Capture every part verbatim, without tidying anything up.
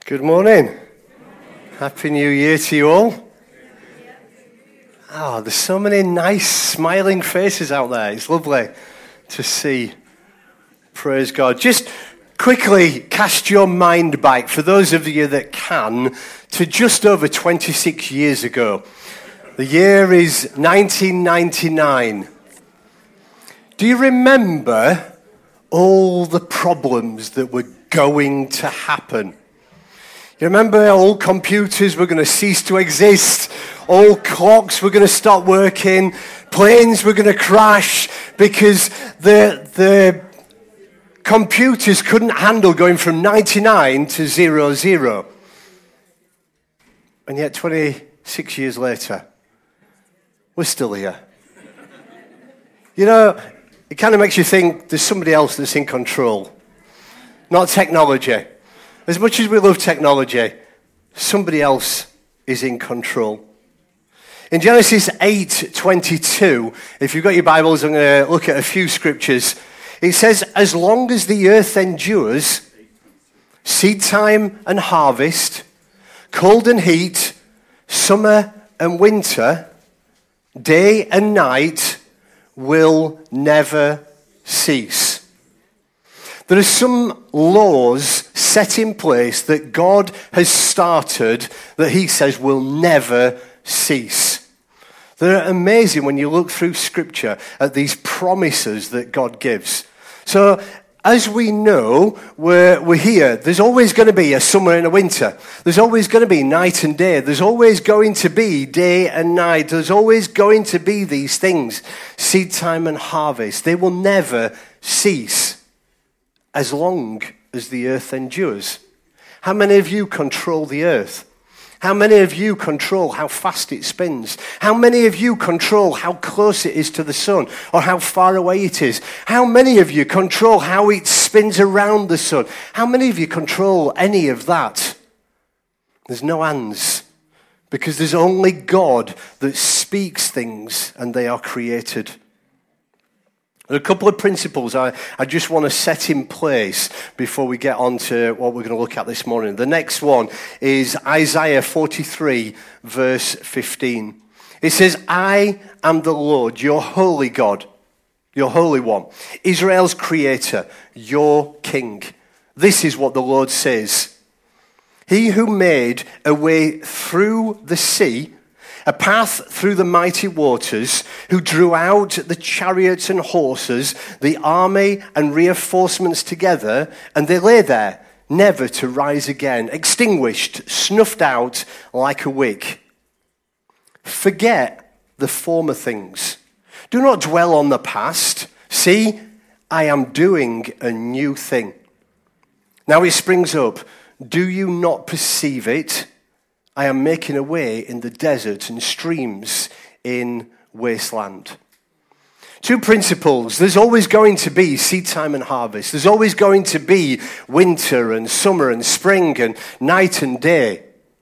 Good morning. Happy New Year to you all. Oh, there's so many nice smiling faces out there. It's lovely to see. Praise God. Just quickly cast your mind back, for those of you that can, to just over twenty-six years ago. The year is nineteen ninety-nine. Do you remember all the problems that were going to happen? You remember all computers were going to cease to exist, all clocks were going to stop working, planes were going to crash because the the computers couldn't handle going from ninety-nine to zero, zero. And yet twenty-six years later, we're still here. You know, it kind of makes you think there's somebody else that's in control, not technology. As much as we love technology, somebody else is in control. In Genesis eight twenty-two, if you've got your Bibles, I'm going to look at a few scriptures. It says, as long as the earth endures, seed time and harvest, cold and heat, summer and winter, day and night will never cease. There are some laws set in place that God has started that he says will never cease. They're amazing when you look through Scripture at these promises that God gives. So, as we know, we're, we're here. There's always going to be a summer and a winter. There's always going to be night and day. There's always going to be day and night. There's always going to be these things, seed time and harvest. They will never cease as long as the earth endures. How many of you control the earth? How many of you control how fast it spins? How many of you control how close it is to the sun or how far away it is? How many of you control how it spins around the sun? How many of you control any of that? There's no hands, because there's only God that speaks things and they are created. There are a couple of principles I, I just want to set in place before we get on to what we're going to look at this morning. The next one is Isaiah forty-three, verse fifteen. It says, I am the Lord, your holy God, your Holy One, Israel's creator, your King. This is what the Lord says. He who made a way through the sea, a path through the mighty waters, who drew out the chariots and horses, the army and reinforcements together, and they lay there, never to rise again, extinguished, snuffed out like a wick. Forget the former things. Do not dwell on the past. See, I am doing a new thing. Now it springs up. Do you not perceive it? I am making a way in the desert and streams in wasteland. Two principles. There's always going to be seed time and harvest. There's always going to be winter and summer and spring and night and day.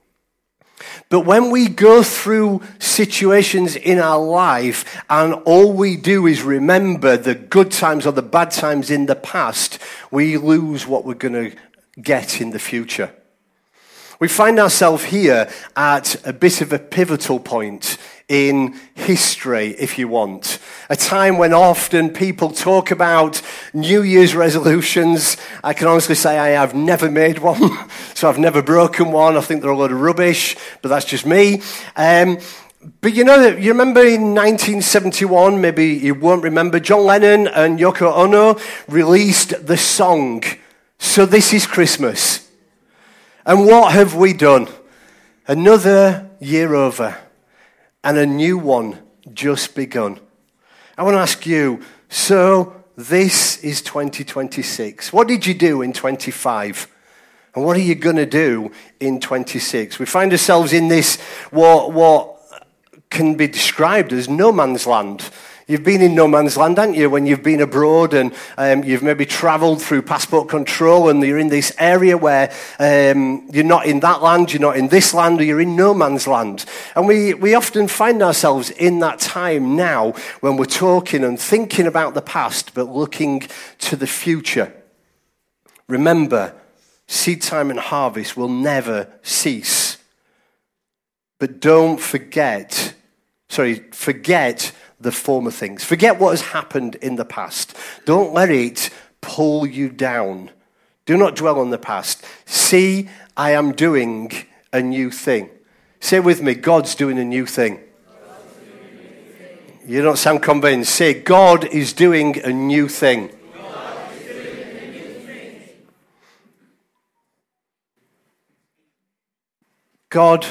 But when we go through situations in our life and all we do is remember the good times or the bad times in the past, we lose what we're going to get in the future. We find ourselves here at a bit of a pivotal point in history, if you want. A time when often people talk about New Year's resolutions. I can honestly say I have never made one, so I've never broken one. I think they're a load of rubbish, but that's just me. Um, but you know, you remember in nineteen seventy-one, maybe you won't remember, John Lennon and Yoko Ono released the song, So This Is Christmas. And what have we done? Another year over, and a new one just begun. I want to ask you, so this is twenty twenty-six. What did you do in twenty-five? And what are you going to do in twenty-six? We find ourselves in this, what, what can be described as no man's land. You've been in no man's land, haven't you, when you've been abroad and um, you've maybe travelled through passport control and you're in this area where um, you're not in that land, you're not in this land, or you're in no man's land. And we, we often find ourselves in that time now when we're talking and thinking about the past but looking to the future. Remember, seed time and harvest will never cease. But don't forget, sorry, forget the former things. Forget what has happened in the past. Don't let it pull you down. Do not dwell on the past. See, I am doing a new thing. Say with me, God's doing a new thing. You don't sound convinced. Say, God is doing a new thing. God is doing a new thing. God,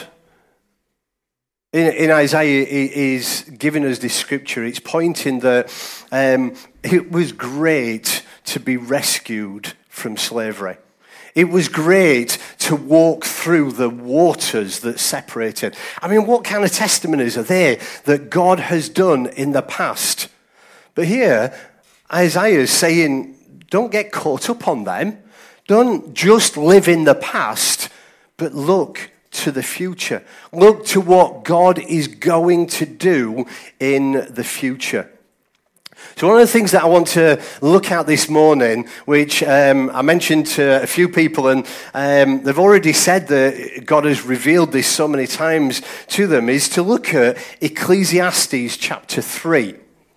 in, in Isaiah, is giving us this scripture. It's pointing that um, it was great to be rescued from slavery. It was great to walk through the waters that separated. I mean, what kind of testimonies are there that God has done in the past? But here, Isaiah is saying, don't get caught up on them. Don't just live in the past, but look to the future. Look to what God is going to do in the future. So one of the things that I want to look at this morning, which um, I mentioned to a few people, and um, they've already said that God has revealed this so many times to them, is to look at Ecclesiastes chapter three.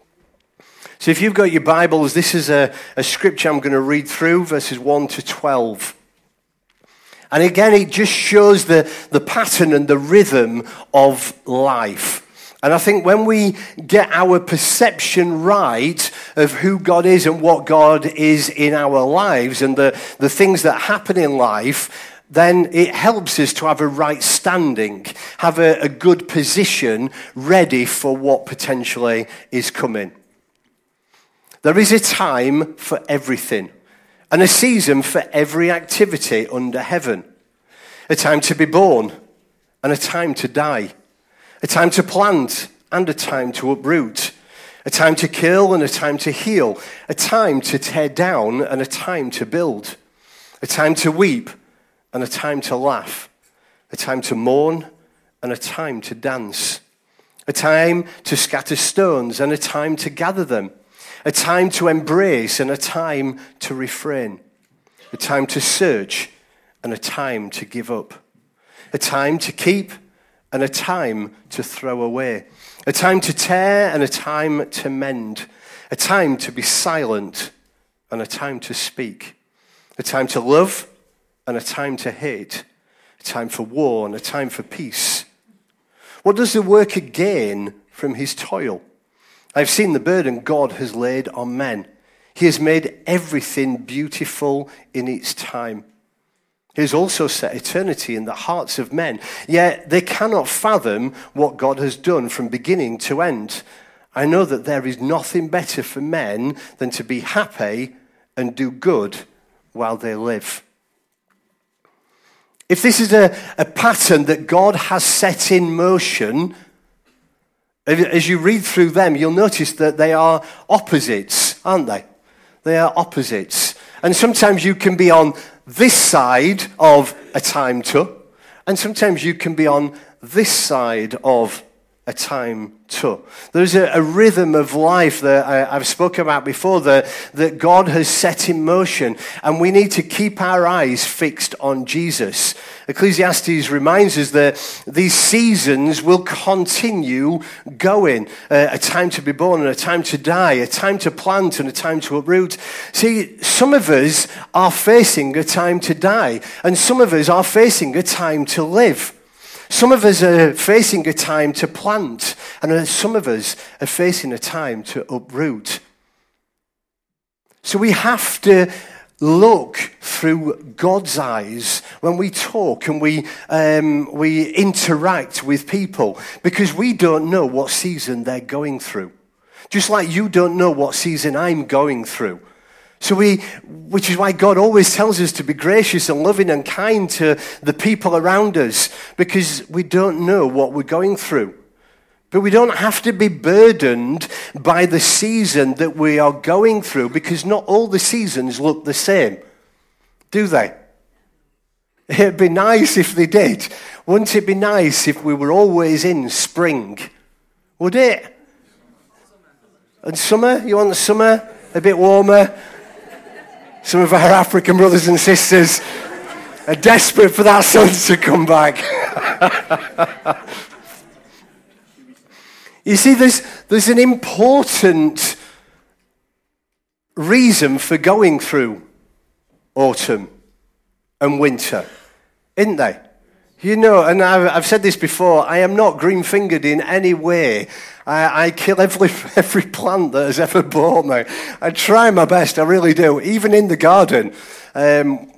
So if you've got your Bibles, this is a, a scripture I'm going to read through, verses one to twelve. And again, it just shows the, the pattern and the rhythm of life. And I think when we get our perception right of who God is and what God is in our lives and the, the things that happen in life, then it helps us to have a right standing, have a, a good position ready for what potentially is coming. There is a time for everything and a season for every activity under heaven. A time to be born and a time to die. A time to plant and a time to uproot. A time to kill and a time to heal. A time to tear down and a time to build. A time to weep and a time to laugh. A time to mourn and a time to dance. A time to scatter stones and a time to gather them. A time to embrace and a time to refrain. A time to search and a time to give up. A time to keep and a time to throw away. A time to tear and a time to mend. A time to be silent and a time to speak. A time to love and a time to hate. A time for war and a time for peace. What does the worker gain from his toil? I've seen the burden God has laid on men. He has made everything beautiful in its time. He has also set eternity in the hearts of men, yet they cannot fathom what God has done from beginning to end. I know that there is nothing better for men than to be happy and do good while they live. If this is a, a pattern that God has set in motion, as you read through them, you'll notice that they are opposites, aren't they? They are opposites. And sometimes you can be on this side of a time to, and sometimes you can be on this side of a time to. There's a, a rhythm of life that I, I've spoken about before that, that God has set in motion, and we need to keep our eyes fixed on Jesus. Ecclesiastes reminds us that these seasons will continue going. Uh, a time to be born and a time to die, a time to plant and a time to uproot. See, some of us are facing a time to die, and some of us are facing a time to live. Some of us are facing a time to plant, and some of us are facing a time to uproot. So we have to look through God's eyes when we talk and we um, we interact with people, because we don't know what season they're going through. Just like you don't know what season I'm going through. So we, which is why God always tells us to be gracious and loving and kind to the people around us, because we don't know what we're going through. But we don't have to be burdened by the season that we are going through, because not all the seasons look the same, do they? It'd be nice if they did. Wouldn't it be nice if we were always in spring? Would it? And summer? You want the summer? A bit warmer? Some of our African brothers and sisters, are desperate for that sun to come back. You see, there's, there's an important reason for going through autumn and winter, isn't there? You know, and I've, I've said this before, I am not green-fingered in any way. I, I kill every, every plant that has ever bought me. I try my best, I really do, even in the garden. Um,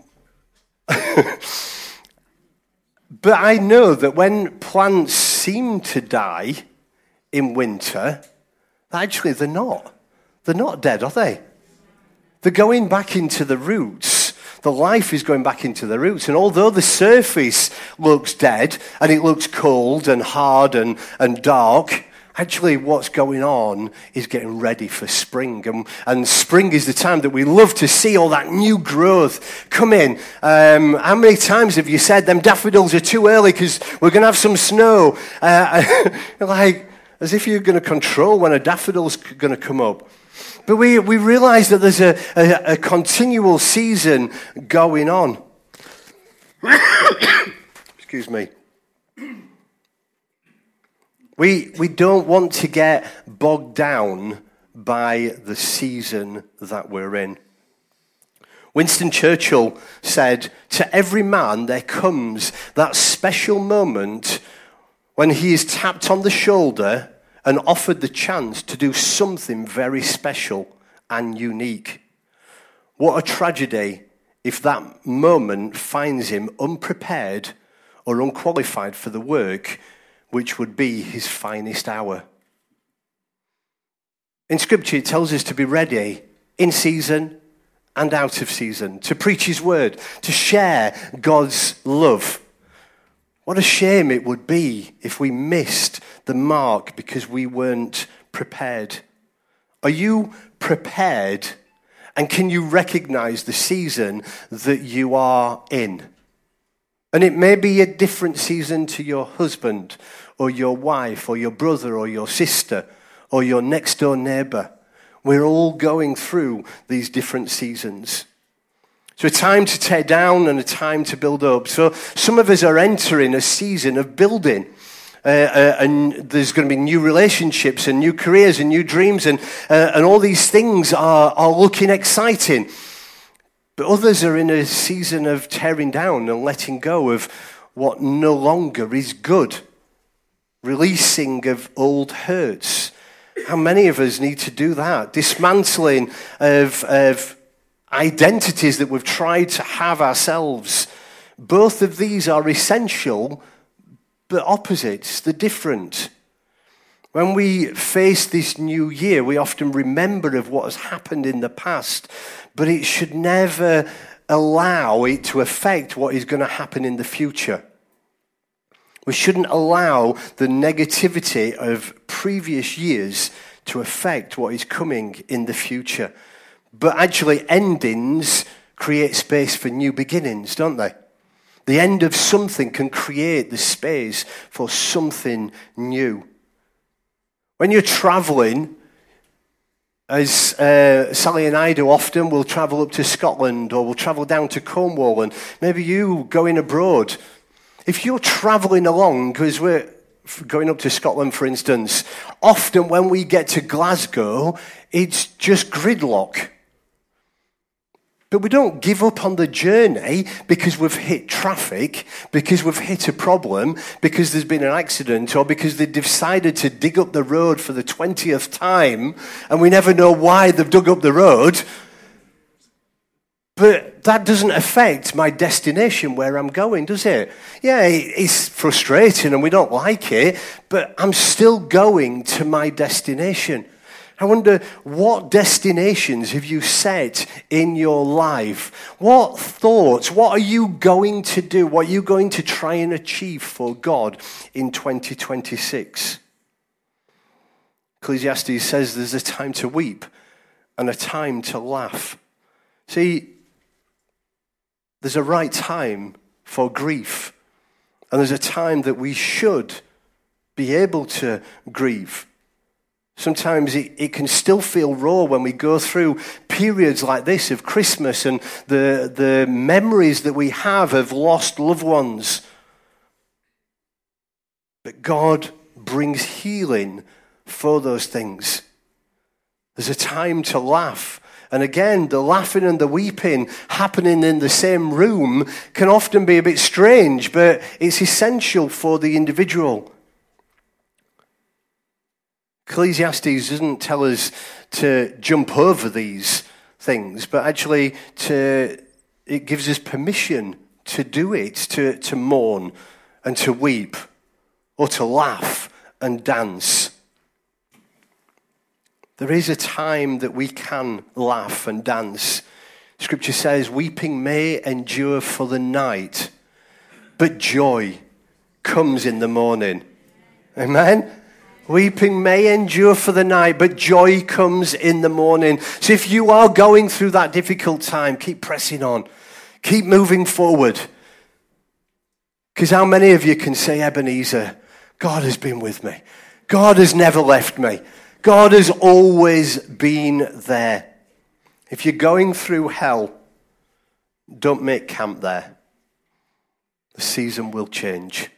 but I know that when plants seem to die in winter, actually they're not. They're not dead, are they? They're going back into the roots. The life is going back into the roots. And although the surface looks dead and it looks cold and hard and, and dark, actually what's going on is getting ready for spring. And, and spring is the time that we love to see all that new growth come in. Um, how many times have you said, them daffodils are too early because we're going to have some snow? Uh, like, as if you're going to control when a daffodil's going to come up. But we, we realize that there's a, a, a continual season going on. Excuse me. We, we don't want to get bogged down by the season that we're in. Winston Churchill said, "To every man there comes that special moment when he is tapped on the shoulder and offered the chance to do something very special and unique. What a tragedy if that moment finds him unprepared or unqualified for the work which would be his finest hour." In Scripture, it tells us to be ready in season and out of season, to preach his word, to share God's love. What a shame it would be if we missed the mark because we weren't prepared. Are you prepared? And can you recognize the season that you are in? And it may be a different season to your husband or your wife or your brother or your sister or your next door neighbor. We're all going through these different seasons. So a time to tear down and a time to build up. So some of us are entering a season of building. Uh, uh, and there's going to be new relationships and new careers and new dreams. And, uh, and all these things are, are looking exciting. But others are in a season of tearing down and letting go of what no longer is good. Releasing of old hurts. How many of us need to do that? Dismantling of... of identities that we've tried to have ourselves. Both of these are essential, but opposites. They're different. When we face this new year, we often remember of what has happened in the past, but it should never allow it to affect what is going to happen in the future. We shouldn't allow the negativity of previous years to affect what is coming in the future. But actually, endings create space for new beginnings, don't they? The end of something can create the space for something new. When you're traveling, as uh, Sally and I do often, we'll travel up to Scotland or we'll travel down to Cornwall, and maybe you going abroad. If you're traveling along, because we're going up to Scotland, for instance, often when we get to Glasgow, it's just gridlock. But we don't give up on the journey because we've hit traffic, because we've hit a problem, because there's been an accident, or because they've decided to dig up the road for the twentieth time, and we never know why they've dug up the road. But that doesn't affect my destination where I'm going, does it? Yeah, it's frustrating and we don't like it, but I'm still going to my destination. I wonder, what destinations have you set in your life? What thoughts, what are you going to do? What are you going to try and achieve for God in twenty twenty-six? Ecclesiastes says there's a time to weep and a time to laugh. See, there's a right time for grief, and there's a time that we should be able to grieve. Sometimes it, it can still feel raw when we go through periods like this of Christmas and the, the memories that we have of lost loved ones. But God brings healing for those things. There's a time to laugh. And again, the laughing and the weeping happening in the same room can often be a bit strange, but it's essential for the individual. Ecclesiastes doesn't tell us to jump over these things, but actually to it gives us permission to do it, to, to mourn and to weep, or to laugh and dance. There is a time that we can laugh and dance. Scripture says, weeping may endure for the night, but joy comes in the morning. Amen? Weeping may endure for the night, but joy comes in the morning. So if you are going through that difficult time, keep pressing on. Keep moving forward. Because how many of you can say, Ebenezer, God has been with me. God has never left me. God has always been there. If you're going through hell, don't make camp there. The season will change.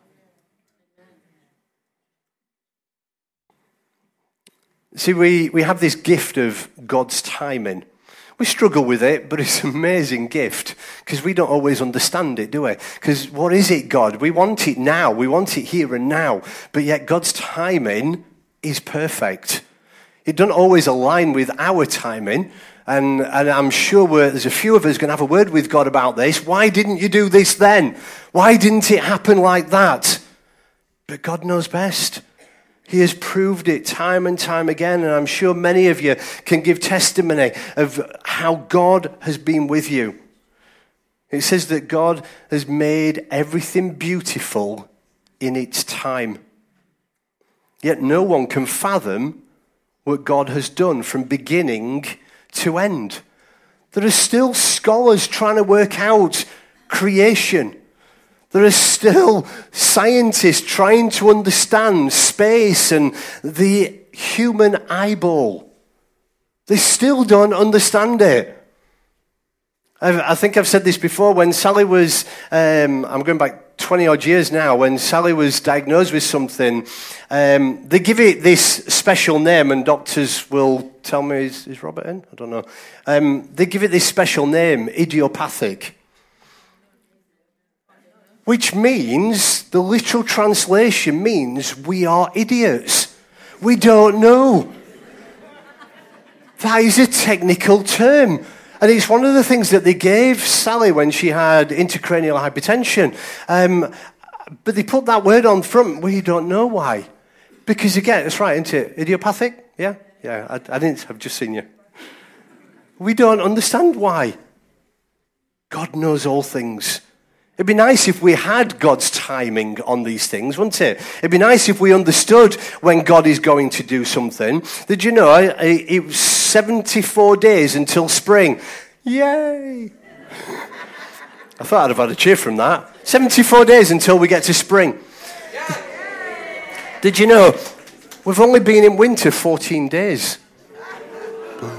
See, we, we have this gift of God's timing. We struggle with it, but it's an amazing gift because we don't always understand it, do we? Because what is it, God? We want it now. We want it here and now. But yet God's timing is perfect. It doesn't always align with our timing. And, and I'm sure we're, there's a few of us going to have a word with God about this. Why didn't you do this then? Why didn't it happen like that? But God knows best. He has proved it time and time again, and I'm sure many of you can give testimony of how God has been with you. It says that God has made everything beautiful in its time. Yet no one can fathom what God has done from beginning to end. There are still scholars trying to work out creation. There are still scientists trying to understand space and the human eyeball. They still don't understand it. I've, I think I've said this before. When Sally was, um, I'm going back twenty odd years now, when Sally was diagnosed with something, um, they give it this special name, and doctors will tell me, is, is Robert in? I don't know. Um, they give it this special name, idiopathic. Which means, the literal translation means, we are idiots. We don't know. That is a technical term. And it's one of the things that they gave Sally when she had intracranial hypertension. Um, but they put that word on front, we don't know why. Because again, it's right, isn't it? Idiopathic? Yeah? Yeah, I, I didn't, I've just seen you. We don't understand why. God knows all things. It'd be nice if we had God's timing on these things, wouldn't it? It'd be nice if we understood when God is going to do something. Did you know it was seventy-four days until spring? Yay! I thought I'd have had a cheer from that. seventy-four days until we get to spring. Did you know we've only been in winter fourteen days? one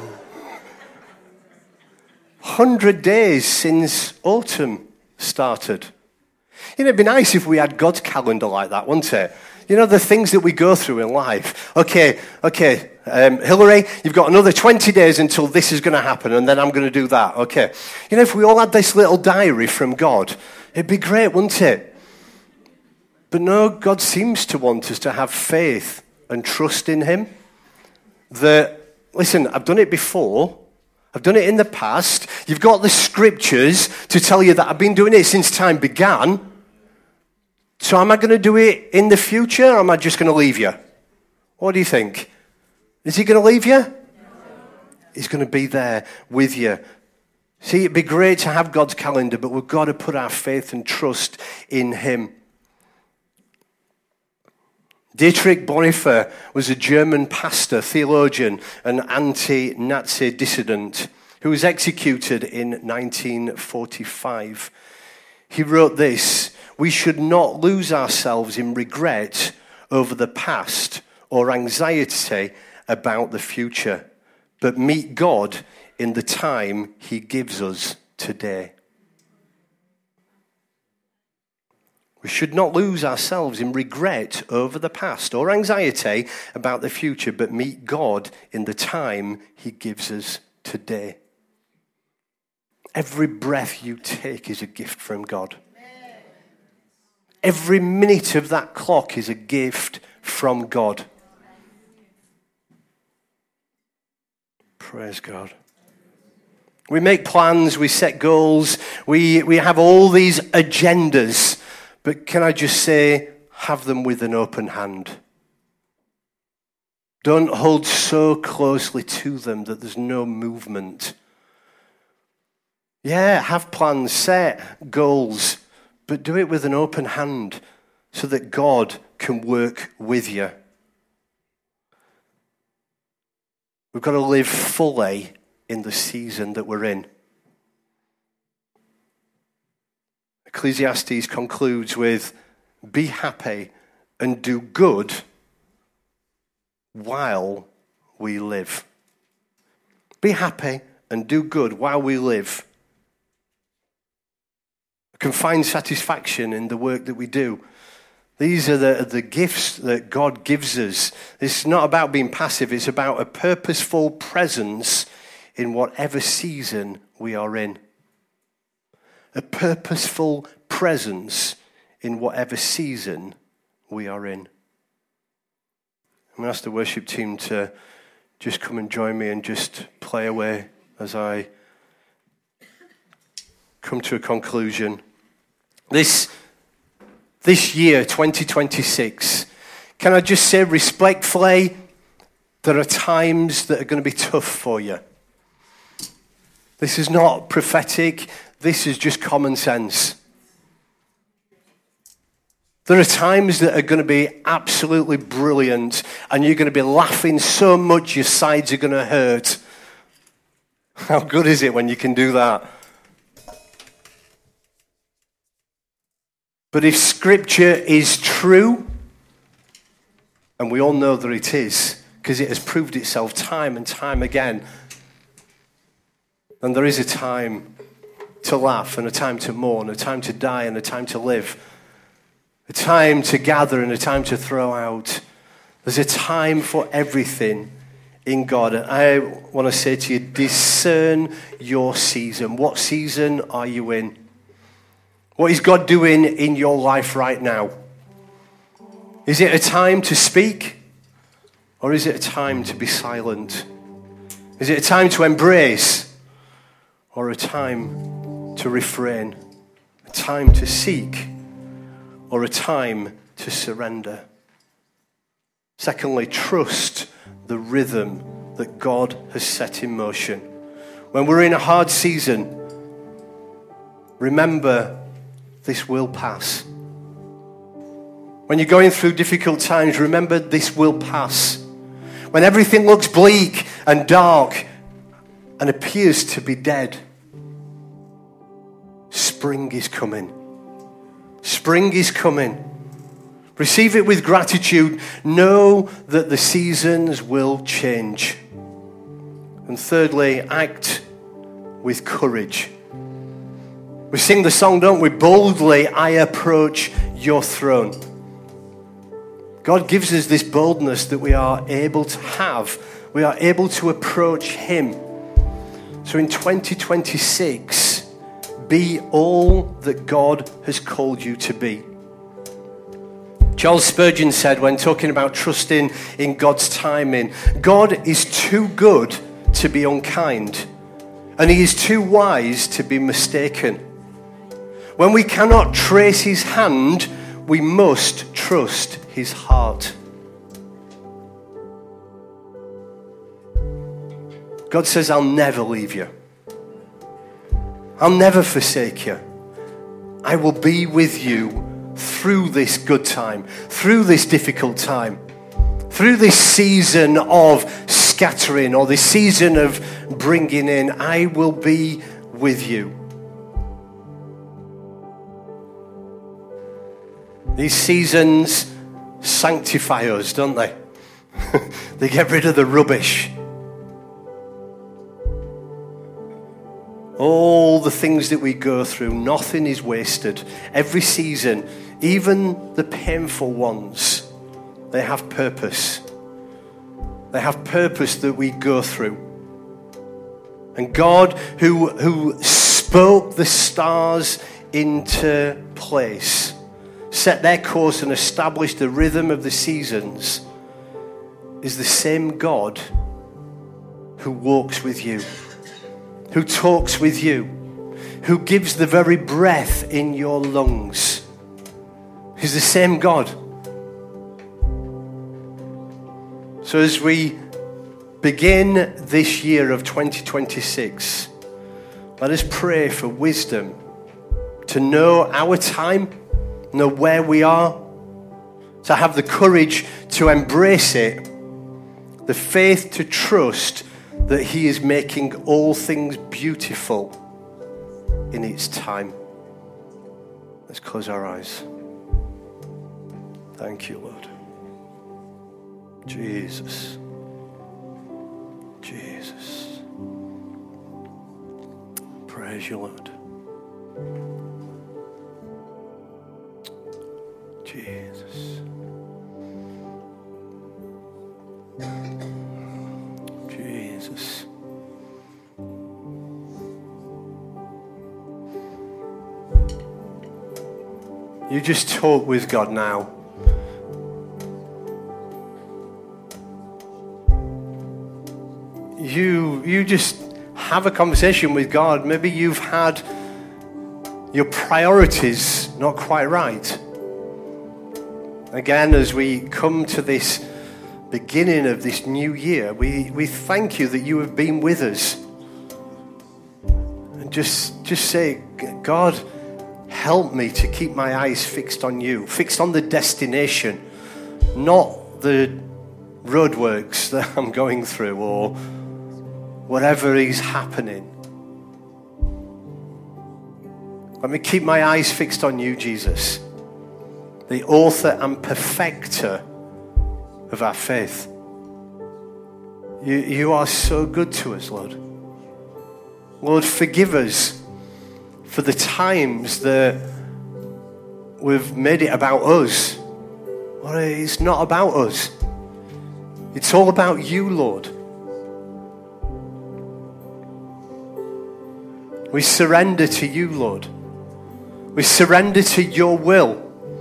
hundred days since autumn started. You know, it'd be nice if we had God's calendar like that, wouldn't it? You know, the things that we go through in life. Okay, okay, um, Hillary, you've got another twenty days until this is going to happen, and then I'm going to do that. Okay. You know, if we all had this little diary from God, it'd be great, wouldn't it? But no, God seems to want us to have faith and trust in him. That, listen, I've done it before. I've done it in the past. You've got the scriptures to tell you that I've been doing it since time began. So am I going to do it in the future, or am I just going to leave you? What do you think? Is he going to leave you? No. He's going to be there with you. See, it'd be great to have God's calendar, but we've got to put our faith and trust in him. Dietrich Bonhoeffer was a German pastor, theologian, and anti-Nazi dissident who was executed in nineteen forty-five. He wrote this: "We should not lose ourselves in regret over the past or anxiety about the future, but meet God in the time he gives us today. We should not lose ourselves in regret over the past or anxiety about the future, but meet God in the time he gives us today. Every breath you take is a gift from God. Every minute of that clock is a gift from God. Praise God. We make plans, we set goals, we, we have all these agendas. But can I just say, have them with an open hand. Don't hold so closely to them that there's no movement. Yeah, have plans, set goals, but do it with an open hand so that God can work with you. We've got to live fully in the season that we're in. Ecclesiastes concludes with, be happy and do good while we live. Be happy and do good while we live. We can find satisfaction in the work that we do. These are the, the gifts that God gives us. It's not about being passive. It's about a purposeful presence in whatever season we are in. A purposeful presence in whatever season we are in. I'm going to ask the worship team to just come and join me and just play away as I come to a conclusion. This, this year, twenty twenty-six, can I just say respectfully, there are times that are going to be tough for you. This is not prophetic. This is just common sense. There are times that are going to be absolutely brilliant and you're going to be laughing so much your sides are going to hurt. How good is it when you can do that? But if Scripture is true, and we all know that it is, because it has proved itself time and time again, then there is a time to laugh and a time to mourn, a time to die and a time to live, a time to gather and a time to throw out. There's a time for everything in God. And I want to say to you, discern your season. What season are you in? What is God doing in your life right now? Is it a time to speak? Or is it a time to be silent? Is it a time to embrace? Or a time to refrain, a time to seek, or a time to surrender? Secondly, trust the rhythm that God has set in motion. When we're in a hard season, remember this will pass. When you're going through difficult times, remember this will pass. When everything looks bleak and dark and appears to be dead, spring is coming. Spring is coming. Receive it with gratitude. Know that the seasons will change. And thirdly, act with courage. We sing the song, don't we? Boldly I approach your throne. God gives us this boldness that we are able to have. We are able to approach him. So in twenty twenty-six, be all that God has called you to be. Charles Spurgeon said when talking about trusting in God's timing, God is too good to be unkind, and he is too wise to be mistaken. When we cannot trace his hand, we must trust his heart. God says, I'll never leave you. I'll never forsake you. I will be with you through this good time, through this difficult time, through this season of scattering or this season of bringing in. I will be with you. These seasons sanctify us, don't they? They get rid of the rubbish. All the things that we go through, nothing is wasted. Every season, even the painful ones, they have purpose. They have purpose that we go through. And God, who, who spoke the stars into place, set their course and established the rhythm of the seasons, is the same God who walks with you, who talks with you, who gives the very breath in your lungs. He's the same God. So as we begin this year of twenty twenty-six, let us pray for wisdom to know our time, know where we are, to have the courage to embrace it, the faith to trust that He is making all things beautiful in its time. Let's close our eyes. Thank you, Lord. Jesus. Jesus. Praise you, Lord. Jesus. Jesus. You just talk with God now. You, you just have a conversation with God. Maybe you've had your priorities not quite right. Again, as we come to this beginning of this new year, we, we thank you that you have been with us. And just, just say, God, help me to keep my eyes fixed on you, fixed on the destination, not the roadworks that I'm going through or whatever is happening. Let me keep my eyes fixed on you, Jesus, the author and perfecter of our faith. You, you are so good to us, Lord. Lord, forgive us for the times that we've made it about us. Lord, it's not about us. It's all about you, Lord. We surrender to you, Lord. We surrender to your will.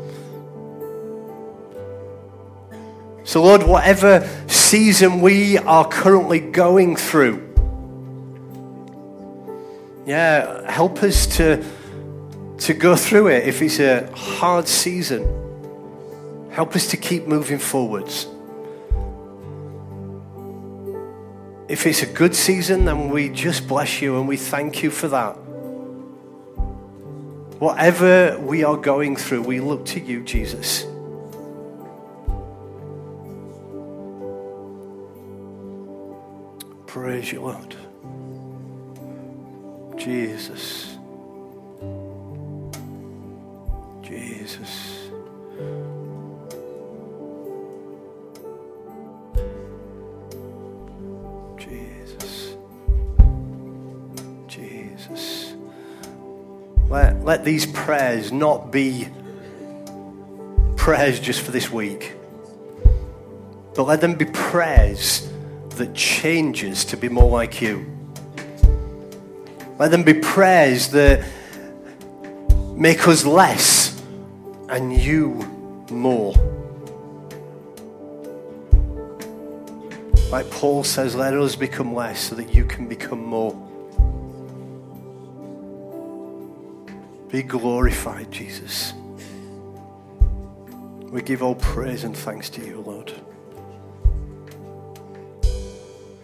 So, Lord, whatever season we are currently going through, yeah, help us to, to go through it. If it's a hard season, help us to keep moving forwards. If it's a good season, then we just bless you and we thank you for that. Whatever we are going through, we look to you, Jesus. Praise you, Lord. Jesus. Jesus. Jesus. Jesus. Let, let these prayers not be prayers just for this week, but let them be prayers that changes to be more like you. Let them be prayers that make us less and you more. Like Paul says, let us become less so that you can become more. Be glorified, Jesus. We give all praise and thanks to you, Lord.